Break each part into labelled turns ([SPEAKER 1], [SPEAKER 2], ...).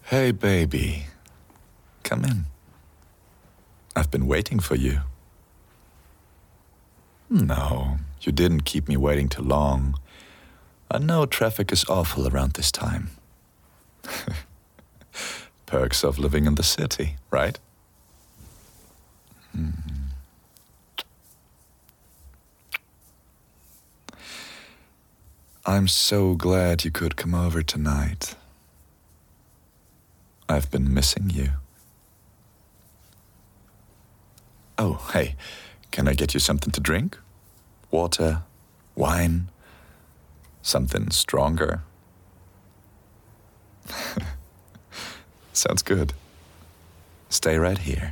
[SPEAKER 1] Hey, baby. Come in. I've been waiting for you. No, you didn't keep me waiting too long. I know traffic is awful around this time. Perks of living in the city, right? I'm so glad you could come over tonight. I've been missing you. Oh, hey, can I get you something to drink? Water? Wine? Something stronger? Sounds good. Stay right here.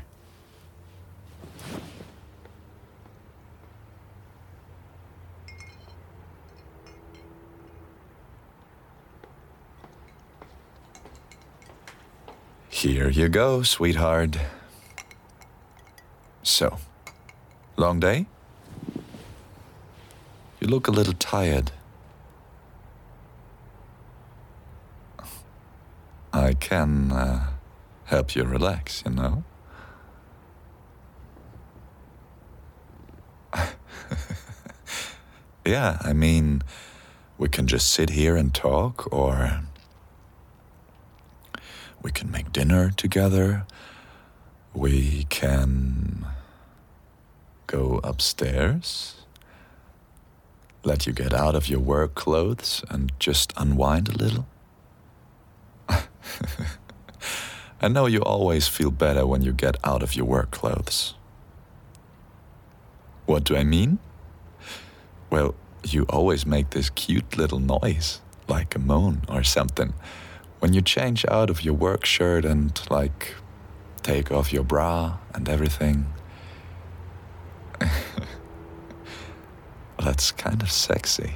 [SPEAKER 1] Here you go, sweetheart. So, long day? You look a little tired. I can help you relax, you know? Yeah, I mean, we can just sit here and talk, or we can make dinner together. We can go upstairs, let you get out of your work clothes and just unwind a little. I know you always feel better when you get out of your work clothes. What do I mean? Well, you always make this cute little noise, like a moan or something, when you change out of your work shirt and, like, take off your bra and everything. That's kind of sexy.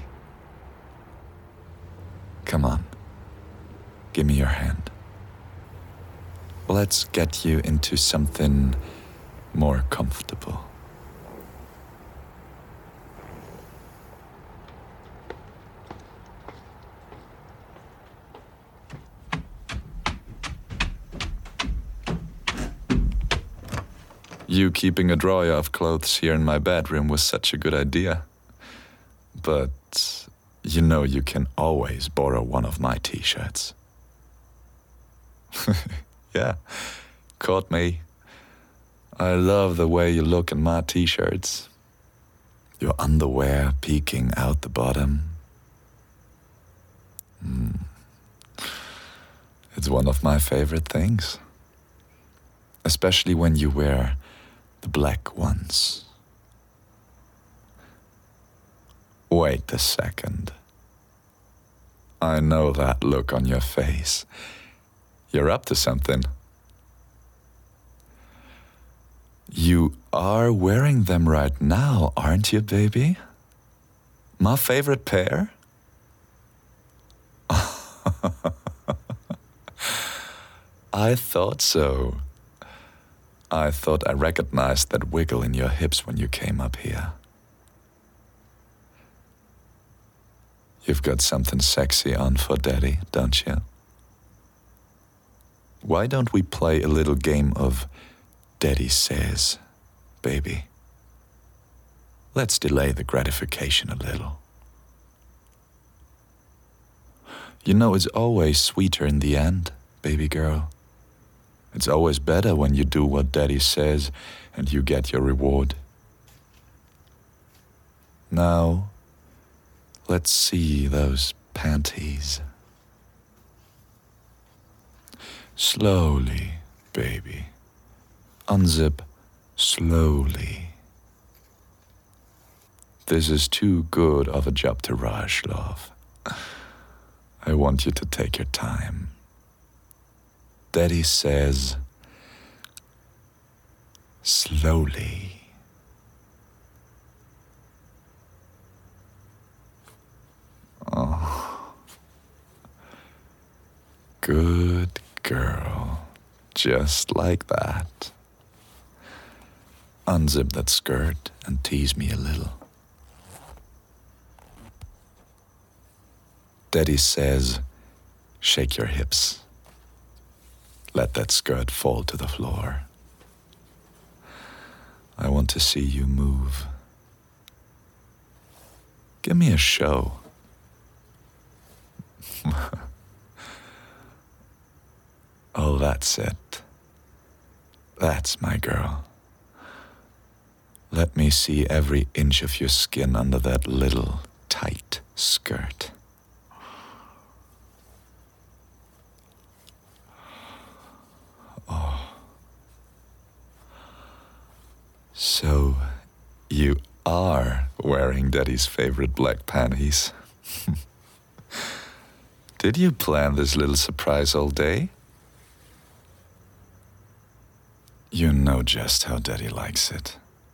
[SPEAKER 1] Come on, give me your hand. Let's get you into something more comfortable. You keeping a drawer of clothes here in my bedroom was such a good idea. But you know you can always borrow one of my t-shirts. Yeah, caught me. I love the way you look in my t-shirts. Your underwear peeking out the bottom. It's one of my favorite things. Especially when you wear the black ones. Wait a second. I know that look on your face. You're up to something. You are wearing them right now, aren't you, baby? My favorite pair? I thought so. I thought I recognized that wiggle in your hips when you came up here. You've got something sexy on for Daddy, don't you? Why don't we play a little game of Daddy Says, baby? Let's delay the gratification a little. You know, it's always sweeter in the end, baby girl. It's always better when you do what Daddy says and you get your reward. Now, let's see those panties. Slowly, baby. Unzip slowly. This is too good of a job to rush, love. I want you to take your time. Daddy says, slowly. Oh, good girl, just like that. Unzip that skirt and tease me a little. Daddy says, shake your hips. let that skirt fall to the floor. I want to see you move. Give me a show. Oh, that's it. That's my girl. Let me see every inch of your skin under that little tight skirt. Oh. So, you are wearing Daddy's favorite black panties. Did you plan this little surprise all day? You know just how Daddy likes it.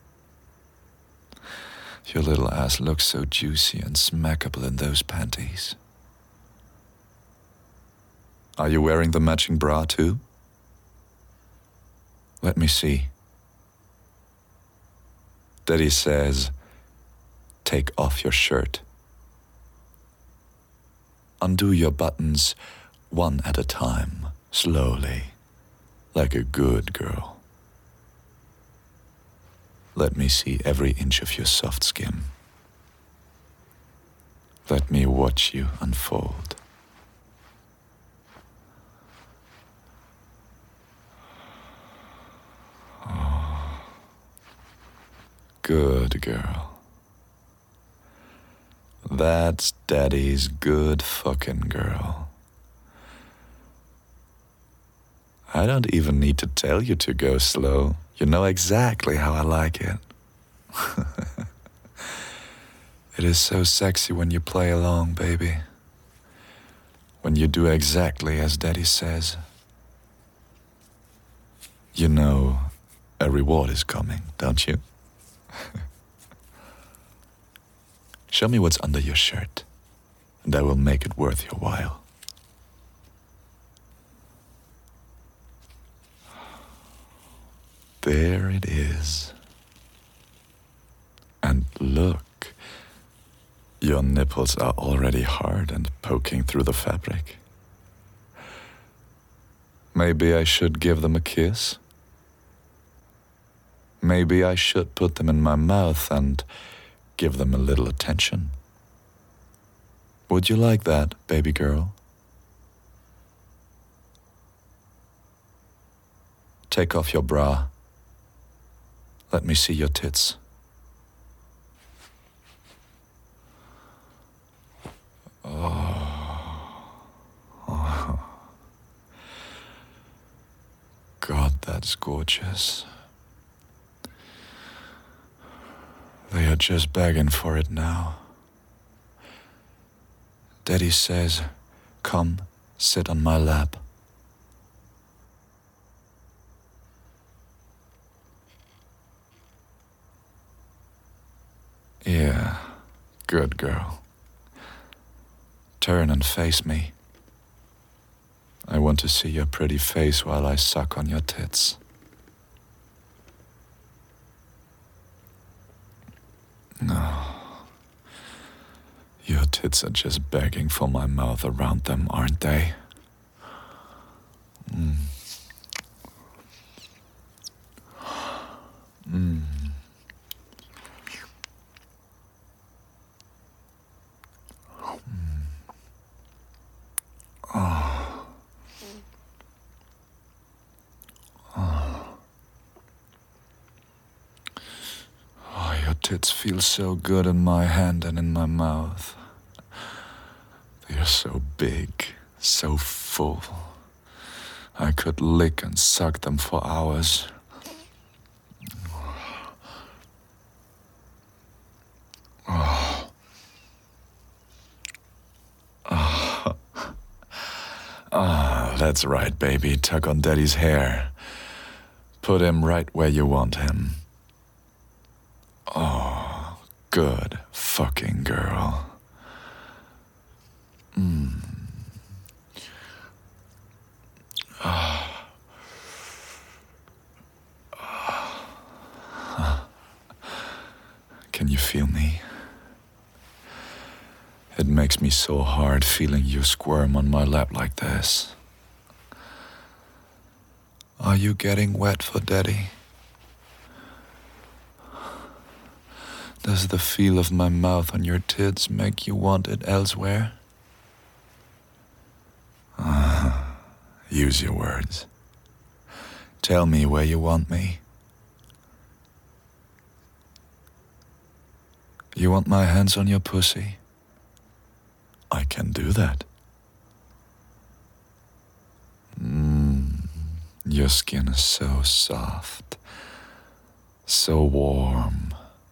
[SPEAKER 1] Your little ass looks so juicy and smackable in those panties. Are you wearing the matching bra too? Let me see. Daddy says, take off your shirt. Undo your buttons one at a time, slowly, like a good girl. Let me see every inch of your soft skin. Let me watch you unfold. Oh, good girl. That's Daddy's good fucking girl. I don't even need to tell you to go slow. You know exactly how I like it. It is so sexy when you play along, baby. When you do exactly as Daddy says. You know, a reward is coming, don't you? Show me what's under your shirt, and I will make it worth your while. There it is. And look, your nipples are already hard and poking through the fabric. Maybe I should give them a kiss? Maybe I should put them in my mouth and give them a little attention. Would you like that, baby girl? Take off your bra. Let me see your tits. Oh. God, that's gorgeous. They are just begging for it now. Daddy says, come, sit on my lap. Yeah, good girl. Turn and face me. I want to see your pretty face while I suck on your tits. No. Your tits are just begging for my mouth around them, aren't they? Mm. Mm. Oh. Oh. Oh, your tits feel so good in my hand and in my mouth. They are so big, so full. I could lick and suck them for hours. Oh. Oh. Ah, that's right, baby. Tug on Daddy's hair. Put him right where you want him. Oh, good fucking girl. Mm. Ah. Ah. Can you feel me? It makes me so hard feeling you squirm on my lap like this. Are you getting wet for Daddy? Does the feel of my mouth on your tits make you want it elsewhere? Use your words. Tell me where you want me. You want my hands on your pussy? I can do that. Your skin is so soft, so warm.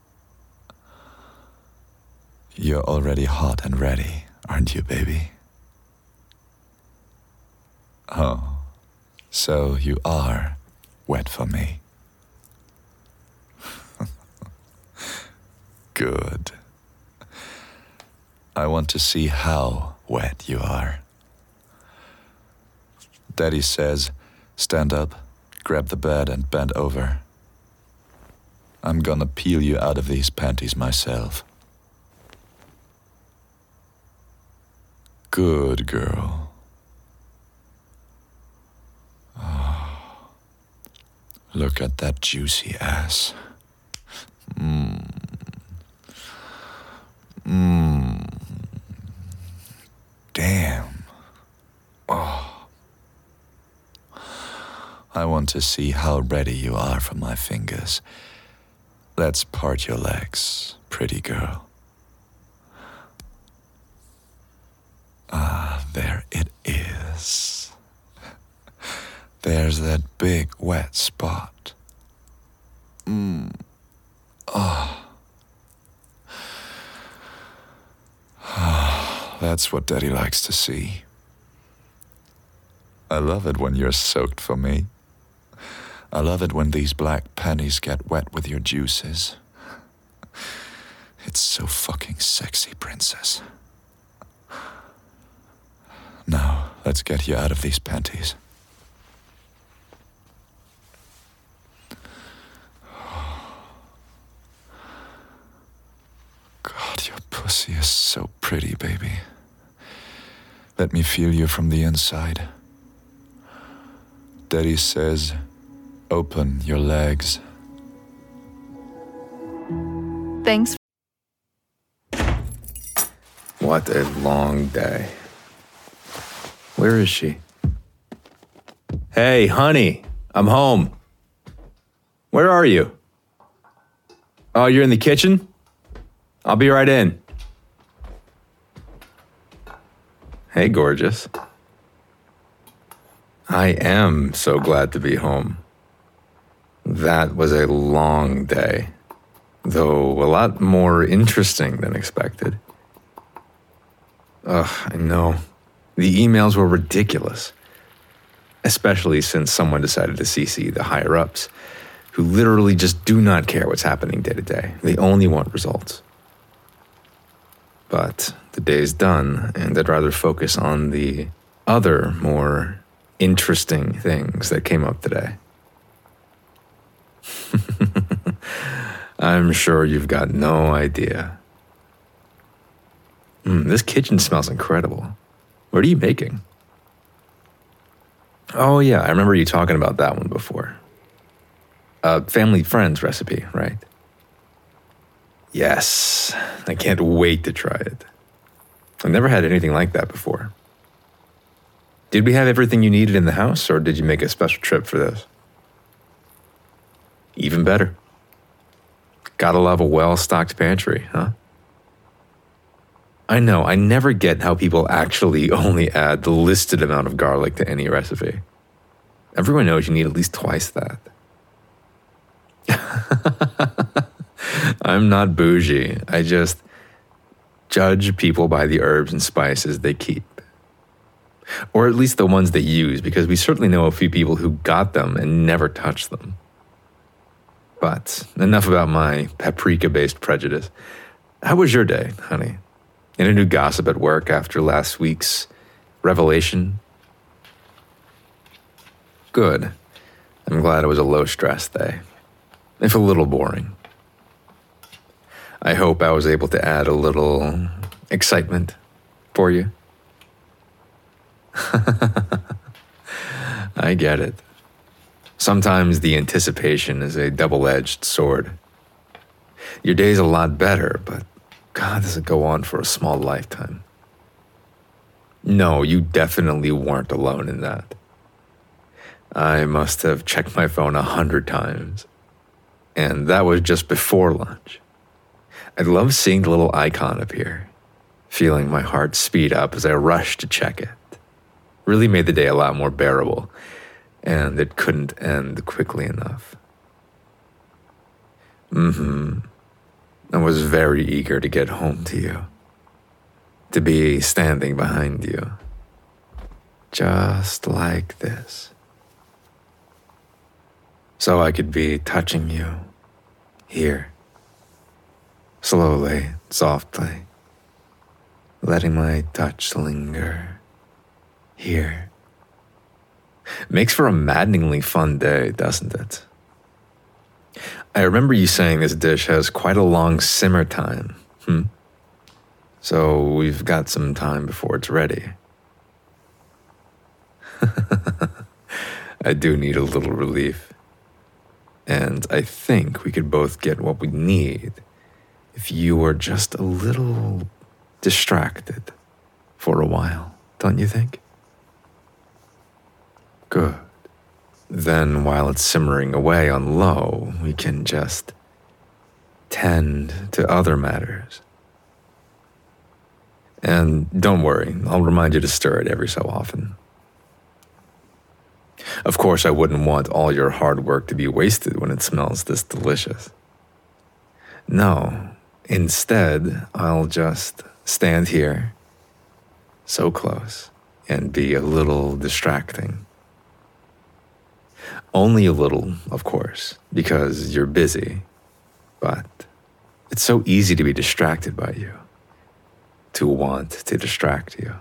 [SPEAKER 1] You're already hot and ready, aren't you, baby? Oh, so you are wet for me. Good. I want to see how wet you are. Daddy says, stand up, grab the bed and bend over. I'm gonna peel you out of these panties myself. Good girl. Oh, look at that juicy ass. Damn. Oh. I want to see how ready you are for my fingers. Let's part your legs, pretty girl. Ah, there it is. There's that big wet spot. That's what Daddy likes to see. I love it when you're soaked for me. I love it when these black panties get wet with your juices. It's so fucking sexy, princess. Now, let's get you out of these panties. God, your pussy is so pretty, baby. Let me feel you from the inside. Daddy says, open your legs.
[SPEAKER 2] Thanks.
[SPEAKER 3] What a long day. Where is she? Hey, honey, I'm home. Where are you? Oh, you're in the kitchen? I'll be right in. Hey, gorgeous. I am so glad to be home. That was a long day, though a lot more interesting than expected. I know. The emails were ridiculous, especially since someone decided to CC the higher-ups, who literally just do not care what's happening day to day. They only want results. But the day's done, and I'd rather focus on the other, more interesting things that came up today. I'm sure you've got no idea. This kitchen smells incredible. What are you making? Oh yeah, I remember you talking about that one before. A family friend's recipe, right? Yes, I can't wait to try it. I've never had anything like that before. Did we have everything you needed in the house, or did you make a special trip for this? Even better. Gotta love a well-stocked pantry, huh? I know, I never get how people actually only add the listed amount of garlic to any recipe. Everyone knows you need at least twice that. I'm not bougie. I just judge people by the herbs and spices they keep. Or at least the ones they use, because we certainly know a few people who got them and never touched them. But enough about my paprika-based prejudice. How was your day, honey? Any new gossip at work after last week's revelation? Good. I'm glad it was a low-stress day, if a little boring. I hope I was able to add a little excitement for you. I get it. Sometimes the anticipation is a double-edged sword. Your day's a lot better, but God, does it go on for a small lifetime? No, you definitely weren't alone in that. I must have checked my phone 100 times, and that was just before lunch. I love seeing the little icon appear, feeling my heart speed up as I rushed to check it. Really made the day a lot more bearable, and it couldn't end quickly enough. I was very eager to get home to you, to be standing behind you, just like this. So I could be touching you here, slowly, softly, letting my touch linger here. Makes for a maddeningly fun day, doesn't it? I remember you saying this dish has quite a long simmer time. So we've got some time before it's ready. I do need a little relief. And I think we could both get what we need if you were just a little distracted for a while, don't you think? Good. Then while it's simmering away on low, we can just tend to other matters. And don't worry, I'll remind you to stir it every so often. Of course, I wouldn't want all your hard work to be wasted when it smells this delicious. No, instead, I'll just stand here, so close, and be a little distracting. Only a little, of course, because you're busy, but it's so easy to be distracted by you, to want to distract you.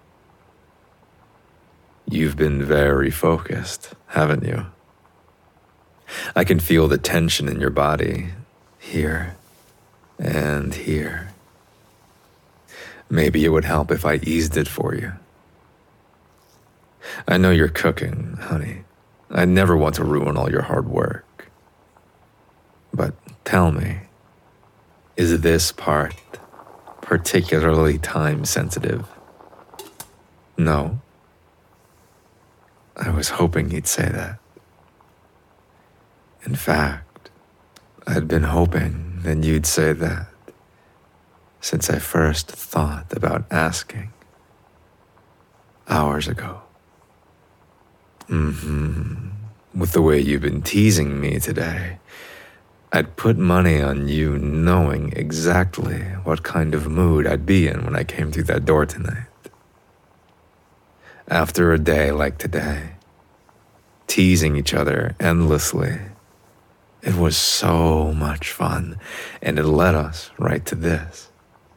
[SPEAKER 3] You've been very focused, haven't you? I can feel the tension in your body, here and here. Maybe it would help if I eased it for you. I know you're cooking, honey. I never want to ruin all your hard work. But tell me, is this part particularly time sensitive? No? I was hoping you'd say that. In fact, I'd been hoping that you'd say that since I first thought about asking hours ago. With the way you've been teasing me today, I'd put money on you knowing exactly what kind of mood I'd be in when I came through that door tonight. After a day like today, teasing each other endlessly, it was so much fun, and it led us right to this.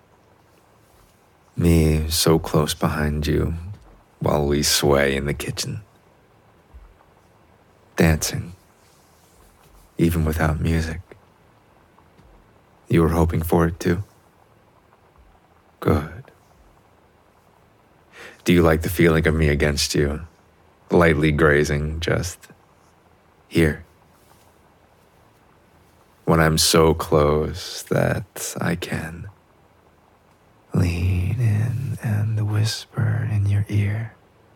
[SPEAKER 3] Me so close behind you while we sway in the kitchen. Dancing, even without music. You were hoping for it too? Good. Do you like the feeling of me against you, lightly grazing just here? When I'm so close that I can lean in and whisper in your ear.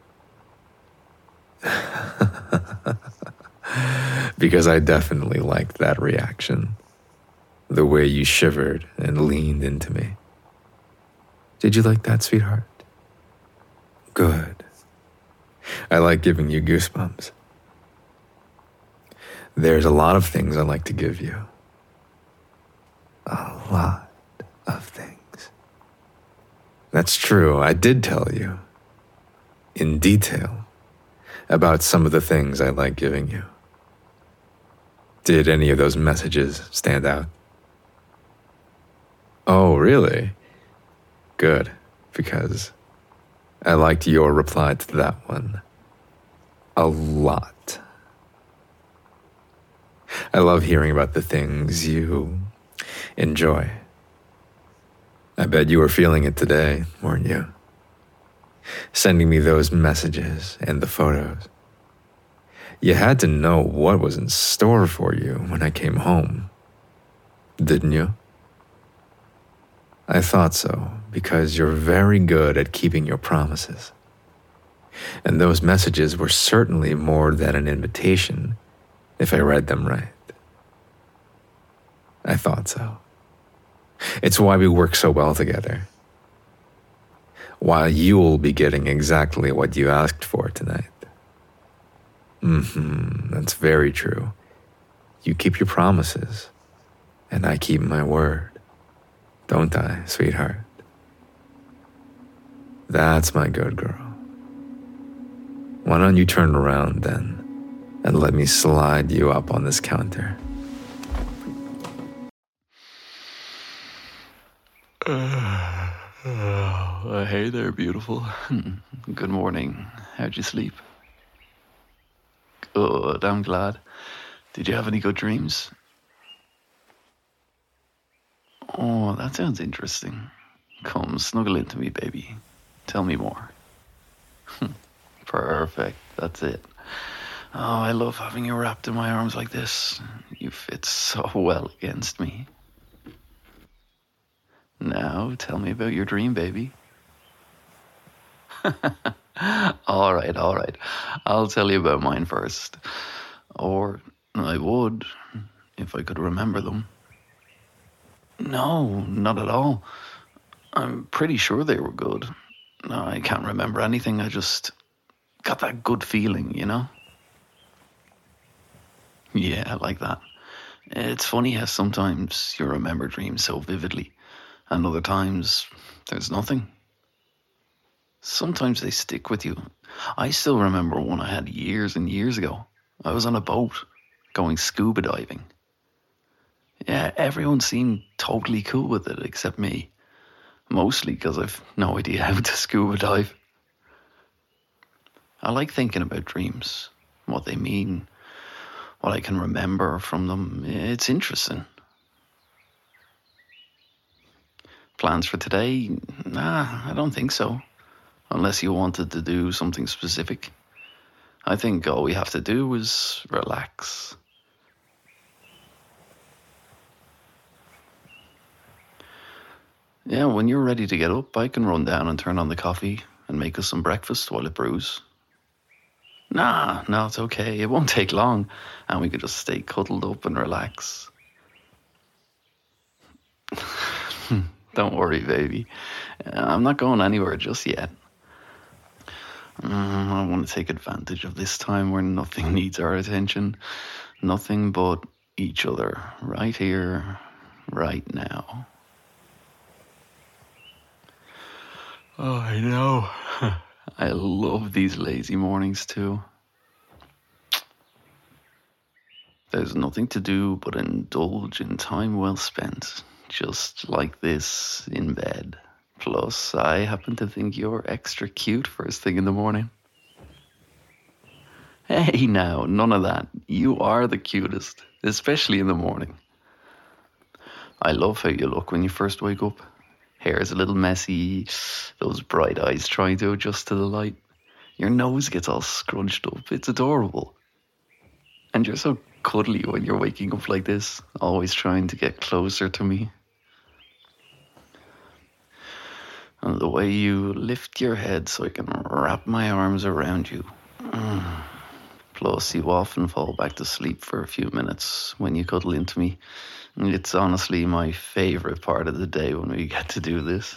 [SPEAKER 3] Because I definitely liked that reaction, the way you shivered and leaned into me. Did you like that, sweetheart? Good. I like giving you goosebumps. There's a lot of things I like to give you. A lot of things. That's true, I did tell you, in detail, about some of the things I like giving you. Did any of those messages stand out? Oh, really? Good, because I liked your reply to that one a lot. I love hearing about the things you enjoy. I bet you were feeling it today, weren't you? Sending me those messages and the photos. You had to know what was in store for you when I came home, didn't you? I thought so, because you're very good at keeping your promises. And those messages were certainly more than an invitation, if I read them right. I thought so. It's why we work so well together. Why you'll be getting exactly what you asked for tonight. That's very true. You keep your promises, and I keep my word. Don't I, sweetheart? That's my good girl. Why don't you turn around then, and let me slide you up on this counter?
[SPEAKER 2] Hey there, beautiful. Good morning. How'd you sleep? Good, I'm glad. Did you have any good dreams? Oh, that sounds interesting. Come, snuggle into me, baby. Tell me more. Perfect, that's it. Oh, I love having you wrapped in my arms like this. You fit so well against me. Now, tell me about your dream, baby. All right. I'll tell you about mine first. Or I would, if I could remember them. No, not at all. I'm pretty sure they were good. No, I can't remember anything. I just got that good feeling, you know? Yeah, like that. It's funny how sometimes you remember dreams so vividly, and other times there's nothing. Sometimes they stick with you. I still remember one I had years and years ago. I was on a boat going scuba diving. Yeah, everyone seemed totally cool with it except me. Mostly because I've no idea how to scuba dive. I like thinking about dreams, what they mean, what I can remember from them. It's interesting. Plans for today? Nah, I don't think so. Unless you wanted to do something specific. I think all we have to do is relax. Yeah, when you're ready to get up, I can run down and turn on the coffee and make us some breakfast while it brews. Nah, no, it's okay. It won't take long, and we can just stay cuddled up and relax. Don't worry, baby. I'm not going anywhere just yet. I want to take advantage of this time where nothing needs our attention. Nothing but each other, right here, right now. Oh, I know. I love these lazy mornings too. There's nothing to do but indulge in time well spent, just like this in bed. Plus, I happen to think you're extra cute first thing in the morning. Hey now, none of that. You are the cutest, especially in the morning. I love how you look when you first wake up. Hair's a little messy, those bright eyes trying to adjust to the light. Your nose gets all scrunched up. It's adorable. And you're so cuddly when you're waking up like this, always trying to get closer to me. And the way you lift your head so I can wrap my arms around you. Plus, you often fall back to sleep for a few minutes when you cuddle into me. It's honestly my favorite part of the day when we get to do this.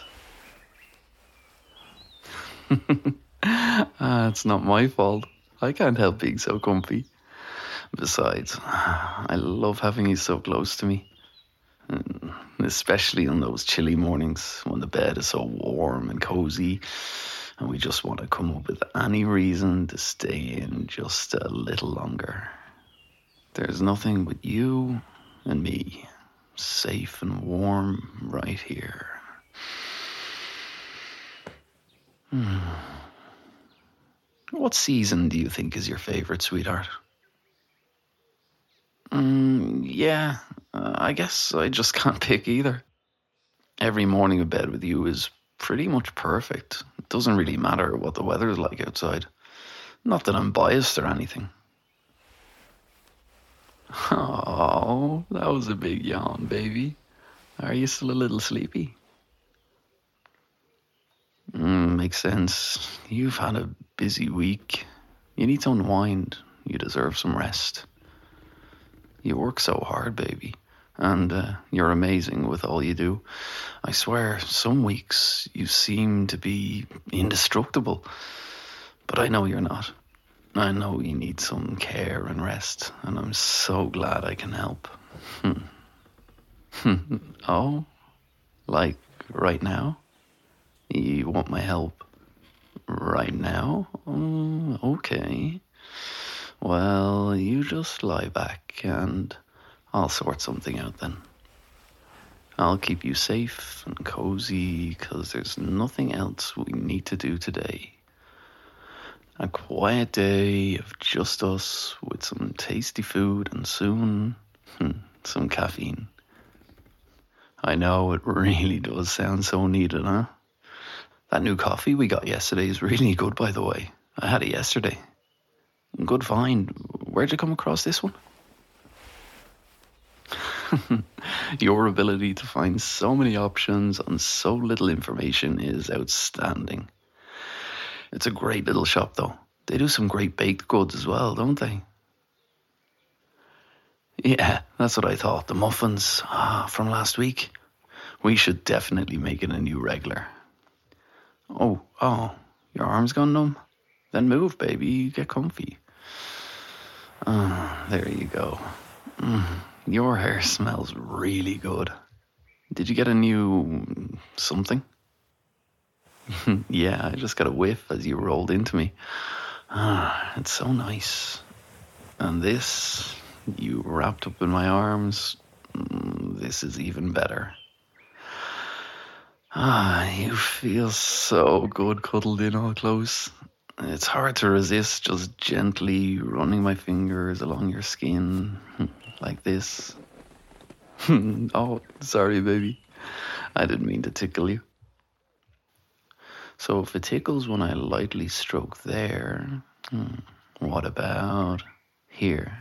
[SPEAKER 2] It's not my fault. I can't help being so comfy. Besides, I love having you so close to me. Especially on those chilly mornings when the bed is so warm and cozy and we just want to come up with any reason to stay in just a little longer. There's nothing but you and me, safe and warm right here. What season do you think is your favorite, sweetheart? Yeah, I guess I just can't pick either. Every morning in bed with you is pretty much perfect. It doesn't really matter what the weather is like outside. Not that I'm biased or anything. Oh, that was a big yawn, baby. Are you still a little sleepy? Makes sense. You've had a busy week. You need to unwind. You deserve some rest. You work so hard, baby. And you're amazing with all you do. I swear, some weeks you seem to be indestructible. But I know you're not. I know you need some care and rest, and I'm so glad I can help. Oh? Like right now? You want my help right now? Okay. Well, you just lie back and I'll sort something out then. I'll keep you safe and cozy because there's nothing else we need to do today. A quiet day of just us with some tasty food and soon, some caffeine. I know it really does sound so needed, huh? That new coffee we got yesterday is really good, by the way. I had it yesterday. Good find. Where'd you come across this one? Your ability to find so many options on so little information is outstanding. It's a great little shop, though. They do some great baked goods as well, don't they? Yeah, that's what I thought. The muffins from last week. We should definitely make it a new regular. Oh, your arm's gone numb? Then move, baby. Get comfy. There you go. Your hair smells really good. Did you get a new something? Yeah, I just got a whiff as you rolled into me. It's so nice. And this, you wrapped up in my arms. This is even better. You feel so good cuddled in all close. It's hard to resist just gently running my fingers along your skin like this. Oh, sorry, baby. I didn't mean to tickle you. So if it tickles when I lightly stroke there, what about here?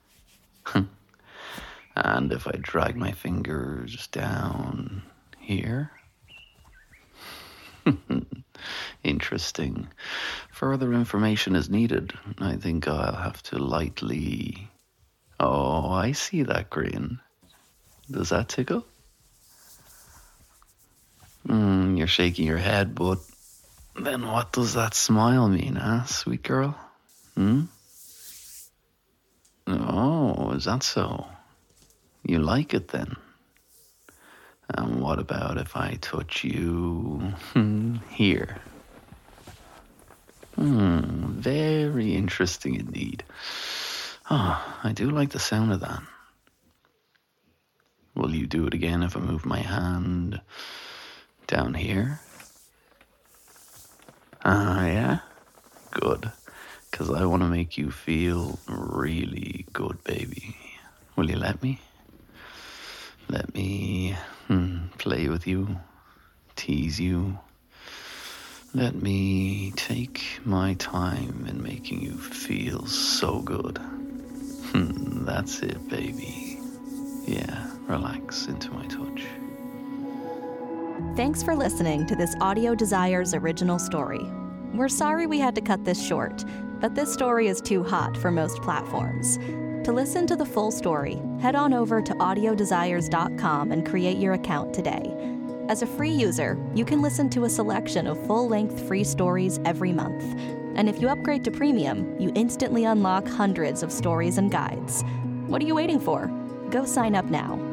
[SPEAKER 2] And if I drag my fingers down here? Interesting. Further information is needed. I think I'll have to lightly... Oh, I see that grin. Does that tickle? You're shaking your head, but then what does that smile mean, huh, sweet girl? Oh, is that so? You like it then? And what about if I touch you here? Very interesting indeed. I do like the sound of that. Will you do it again if I move my hand down here? Yeah? Good. Because I want to make you feel really good, baby. Will you let me? Let me play with you, tease you. Let me take my time in making you feel so good. That's it, baby. Yeah, relax into my touch.
[SPEAKER 4] Thanks for listening to this Audio Desires original story. We're sorry we had to cut this short, but this story is too hot for most platforms. To listen to the full story, head on over to audiodesires.com and create your account today. As a free user, you can listen to a selection of full-length free stories every month. And if you upgrade to premium, you instantly unlock hundreds of stories and guides. What are you waiting for? Go sign up now.